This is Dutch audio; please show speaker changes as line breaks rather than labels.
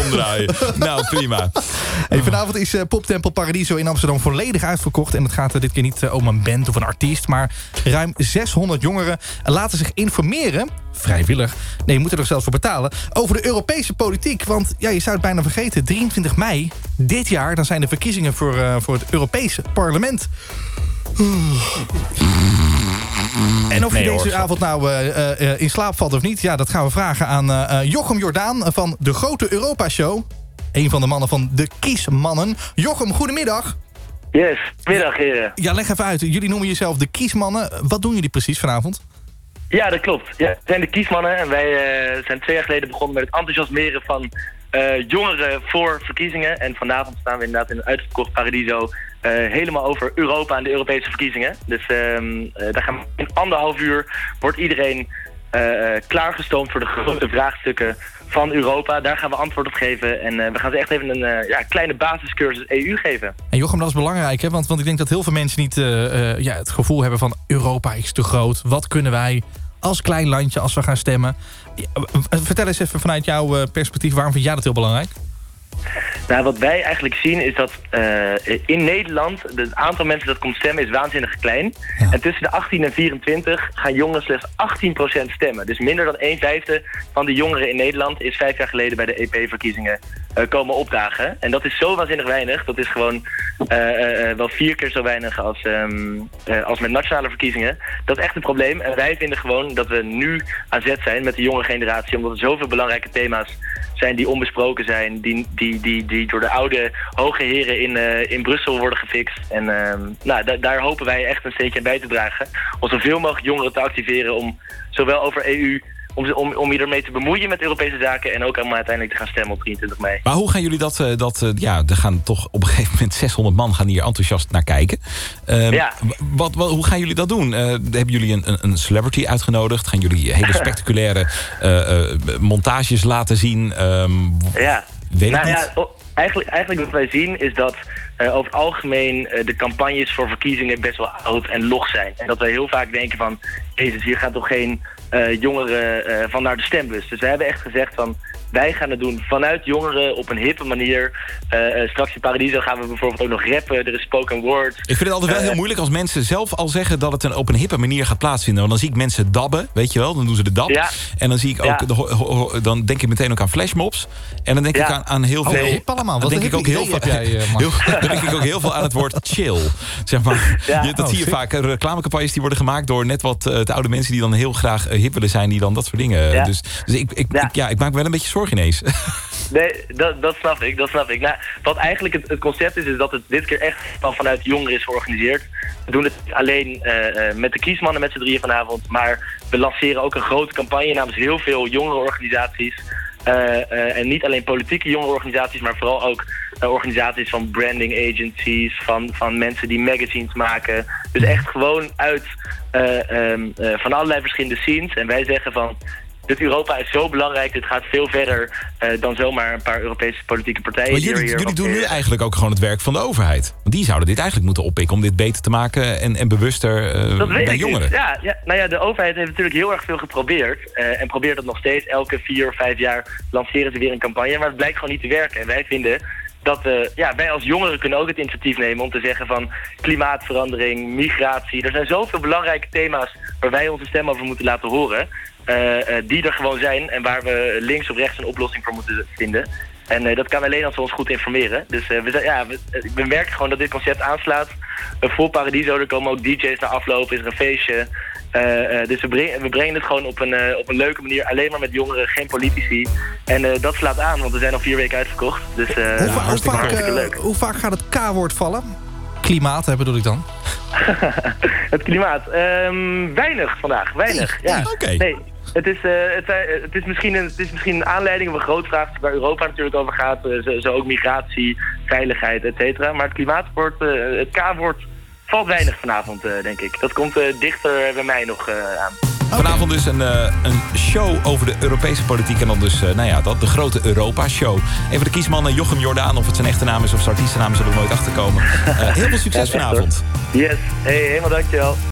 omdraaien. Nou, prima.
Hey, vanavond is Poptempel Paradiso in Amsterdam volledig uitverkocht. En het gaat dit keer niet om een band of een artiest. Maar ruim 600 jongeren laten zich informeren. Vrijwillig. Nee, je moet er zelfs voor betalen. Over de Europese politiek. Want ja, je zou het bijna vergeten. 23 mei dit jaar, dan zijn de verkiezingen voor het Europese parlement. En of je deze avond nou in slaap valt of niet... ja, dat gaan we vragen aan Jochem Jordaan van de Grote Europa Show. Een van de mannen van de Kiesmannen. Jochem, goedemiddag.
Yes, middag heren.
Ja, leg even uit. Jullie noemen jezelf de Kiesmannen. Wat doen jullie precies vanavond?
Ja, dat klopt. Ja, we zijn de Kiesmannen en wij zijn 2 jaar geleden begonnen met het enthousiasmeren van jongeren voor verkiezingen. En vanavond staan we inderdaad in een uitverkocht Paradiso helemaal over Europa en de Europese verkiezingen. Dus daar gaan we in 1,5 uur wordt iedereen klaargestoomd voor de grote vraagstukken van Europa. Daar gaan we antwoord op geven. En we gaan ze echt even een kleine basiscursus EU geven.
En Jochem, dat is belangrijk, hè? Want ik denk dat heel veel mensen niet het gevoel hebben van... Europa is te groot. Wat kunnen wij als klein landje als we gaan stemmen? Vertel eens even vanuit jouw perspectief, waarom vind jij dat heel belangrijk?
Nou, wat wij eigenlijk zien is dat in Nederland... het aantal mensen dat komt stemmen is waanzinnig klein. Ja. En tussen de 18 en 24 gaan jongeren slechts 18% stemmen. Dus minder dan 1/5 van de jongeren in Nederland... is 5 jaar geleden bij de EP-verkiezingen komen opdagen. En dat is zo waanzinnig weinig. Dat is gewoon wel 4 keer zo weinig als met nationale verkiezingen. Dat is echt een probleem. En wij vinden gewoon dat we nu aan zet zijn met de jonge generatie... omdat er zoveel belangrijke thema's zijn die onbesproken zijn... die door de oude hoge heren in Brussel worden gefixt. En daar hopen wij echt een steentje aan bij te dragen. Om zoveel mogelijk jongeren te activeren om zowel over EU... om je ermee te bemoeien met Europese zaken... en ook om uiteindelijk te gaan stemmen op 23 mei.
Maar hoe gaan jullie er gaan toch op een gegeven moment 600 man gaan hier enthousiast naar kijken. Hoe gaan jullie dat doen? Hebben jullie een celebrity uitgenodigd? Gaan jullie hele spectaculaire montages laten zien?
Eigenlijk wat wij zien is dat over het algemeen de campagnes voor verkiezingen best wel oud en log zijn. En dat wij heel vaak denken van, jezus, hier gaan toch geen jongeren van naar de stembus. Dus we hebben echt gezegd van, wij gaan het doen vanuit jongeren op een hippe manier. Straks in Paradiso gaan we bijvoorbeeld ook nog rappen. Er is spoken word. Ik
vind het altijd wel heel moeilijk als mensen zelf al zeggen... dat het op een hippe manier gaat plaatsvinden. Want dan zie ik mensen dabben, weet je wel. Dan doen ze de dab. Ja. En dan zie ik ook, dan denk ik meteen ook aan flashmobs. En dan denk ik aan heel veel...
hip allemaal.
Dan denk ik ook heel veel. Dan denk ik ook heel veel aan het woord chill. Zeg maar. Dat zie je vaak. Reclamecampagnes die worden gemaakt door net wat te oude mensen... die dan heel graag hip willen zijn. Die dan dat soort dingen. Ja. Dus ik maak me wel een beetje zorgen ineens.
Nee, dat snap ik. Nou, wat eigenlijk het concept is dat het dit keer echt vanuit jongeren is georganiseerd. We doen het niet alleen met de Kiesmannen met z'n drieën vanavond, maar we lanceren ook een grote campagne namens heel veel jongerenorganisaties. En niet alleen politieke jongerenorganisaties, maar vooral ook organisaties van branding agencies, van mensen die magazines maken. Dus echt gewoon uit van allerlei verschillende scenes. En wij zeggen van, dit Europa is zo belangrijk, het gaat veel verder dan zomaar een paar Europese politieke partijen.
Maar jullie doen nu eigenlijk ook gewoon het werk van de overheid. Want die zouden dit eigenlijk moeten oppikken om dit beter te maken en bewuster bij jongeren.
De overheid heeft natuurlijk heel erg veel geprobeerd. En probeert dat nog steeds. Elke 4 of 5 jaar lanceren ze weer een campagne. Maar het blijkt gewoon niet te werken. En wij vinden dat wij als jongeren kunnen ook het initiatief nemen om te zeggen van klimaatverandering, migratie. Er zijn zoveel belangrijke thema's waar wij onze stem over moeten laten horen. Die er gewoon zijn en waar we links of rechts een oplossing voor moeten vinden. En dat kan alleen als we ons goed informeren. Dus we merken gewoon dat dit concept aanslaat. Vol Paradiso, er komen ook DJ's naar aflopen, is er een feestje. Dus we brengen het gewoon op een leuke manier. Alleen maar met jongeren, geen politici. En dat slaat aan, want we zijn al 4 weken uitverkocht. Dus hartstikke leuk.
Hoe vaak gaat het K-woord vallen? Klimaat, bedoel ik dan?
Het klimaat. Weinig vandaag. Weinig. Ja.
Okay.
Nee. Het is misschien een aanleiding of een groot vraagstuk waar Europa natuurlijk over gaat. Zo ook migratie, veiligheid, et cetera. Maar het klimaatwoord, het K-woord valt weinig vanavond, denk ik. Dat komt dichter bij mij nog aan.
Vanavond dus een show over de Europese politiek. En dan dus, de grote Europa-show. Even de Kiesmannen, Jochem Jordaan. Of het zijn echte naam is of zijn artiestennaam, zullen we nooit achterkomen. Heel veel succes vanavond.
Yes, helemaal dankjewel.